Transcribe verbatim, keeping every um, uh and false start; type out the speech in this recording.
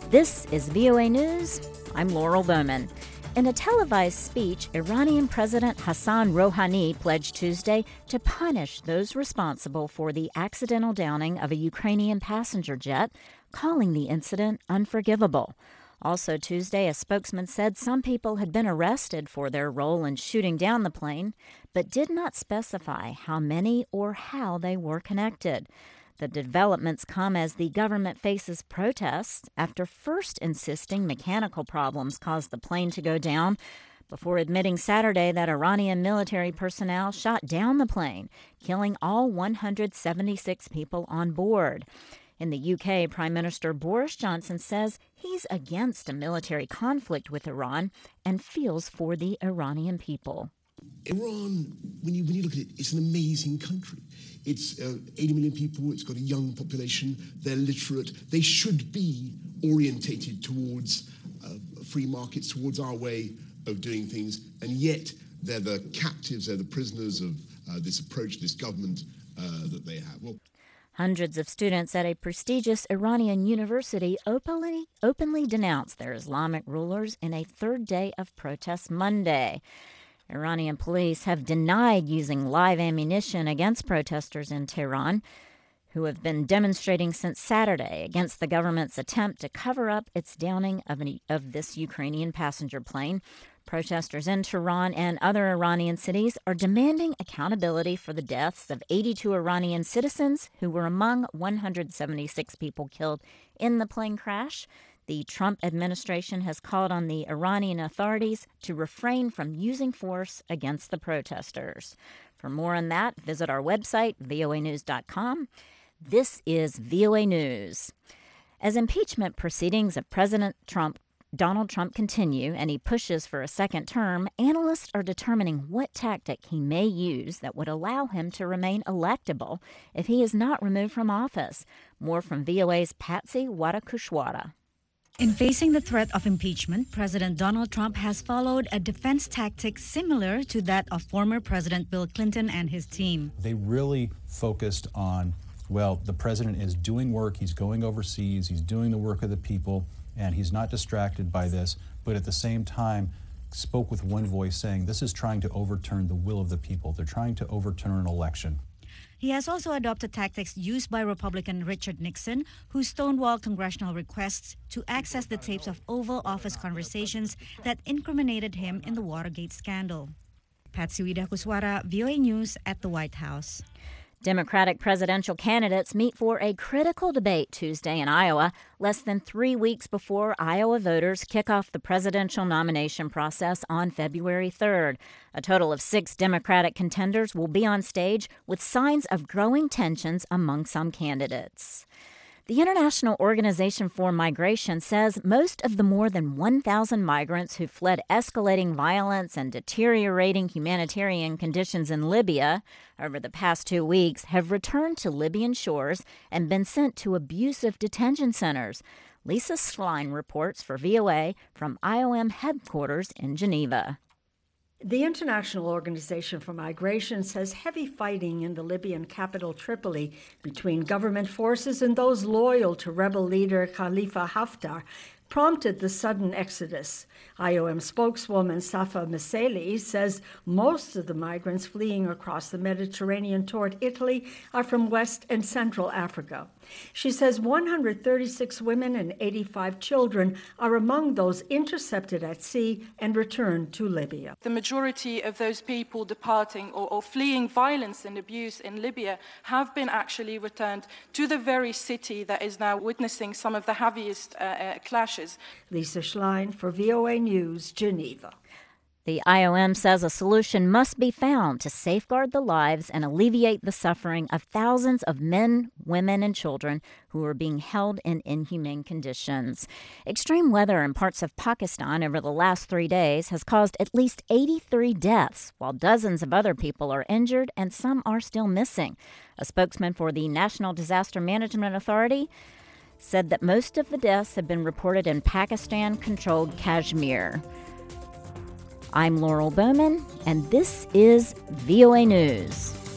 This is V O A News. I'm Laurel Bowman. In a televised speech, Iranian President Hassan Rouhani pledged Tuesday to punish those responsible for the accidental downing of a Ukrainian passenger jet, calling the incident unforgivable. Also Tuesday, a spokesman said some people had been arrested for their role in shooting down the plane, but did not specify how many or how they were connected. The developments come as the government faces protests after first insisting mechanical problems caused the plane to go down, before admitting Saturday that Iranian military personnel shot down the plane, killing all one hundred seventy-six people on board. In the U K, Prime Minister Boris Johnson says he's against a military conflict with Iran and feels for the Iranian people. Iran, when you, when you look at it, it's an amazing country. It's uh, eighty million people, it's got a young population, they're literate. They should be orientated towards uh, free markets, towards our way of doing things, and yet they're the captives, they're the prisoners of uh, this approach, this government uh, that they have. Well, Hundreds of students at a prestigious Iranian university openly, openly denounced their Islamic rulers in a third day of protests Monday. Iranian police have denied using live ammunition against protesters in Tehran, who have been demonstrating since Saturday against the government's attempt to cover up its downing of, an, of this Ukrainian passenger plane. Protesters in Tehran and other Iranian cities are demanding accountability for the deaths of eighty-two Iranian citizens who were among one hundred seventy-six people killed in the plane crash. The Trump administration has called on the Iranian authorities to refrain from using force against the protesters. For more on that, visit our website, V O A news dot com. This is V O A News. As impeachment proceedings of President Trump, Donald Trump continue and he pushes for a second term, analysts are determining what tactic he may use that would allow him to remain electable if he is not removed from office. More from V O A's Patsy Wadakushwara. In facing the threat of impeachment, President Donald Trump has followed a defense tactic similar to that of former President Bill Clinton and his team. They really focused on, well, the president is doing work, he's going overseas, he's doing the work of the people, and he's not distracted by this, but at the same time spoke with one voice saying this is trying to overturn the will of the people. They're trying to overturn an election. He has also adopted tactics used by Republican Richard Nixon, who stonewalled congressional requests to access the tapes of Oval Office conversations that incriminated him in the Watergate scandal. Patsy Wadakuswara, V O A News at the White House. Democratic presidential candidates meet for a critical debate Tuesday in Iowa, less than three weeks before Iowa voters kick off the presidential nomination process on February third. A total of six Democratic contenders will be on stage with signs of growing tensions among some candidates. The International Organization for Migration says most of the more than one thousand migrants who fled escalating violence and deteriorating humanitarian conditions in Libya over the past two weeks have returned to Libyan shores and been sent to abusive detention centers. Lisa Schlein reports for V O A from I O M headquarters in Geneva. The International Organization for Migration says heavy fighting in the Libyan capital Tripoli between government forces and those loyal to rebel leader Khalifa Haftar prompted the sudden exodus. I O M spokeswoman Safa Mseli says most of the migrants fleeing across the Mediterranean toward Italy are from West and Central Africa. She says one hundred thirty-six women and eighty-five children are among those intercepted at sea and returned to Libya. The majority of those people departing or, or fleeing violence and abuse in Libya have been actually returned to the very city that is now witnessing some of the heaviest uh, uh, clashes. Lisa Schlein for V O A News, Geneva. The I O M says a solution must be found to safeguard the lives and alleviate the suffering of thousands of men, women, and children who are being held in inhumane conditions. Extreme weather in parts of Pakistan over the last three days has caused at least eighty-three deaths, while dozens of other people are injured and some are still missing. A spokesman for the National Disaster Management Authority said that most of the deaths have been reported in Pakistan-controlled Kashmir. I'm Laurel Bowman, and this is V O A News.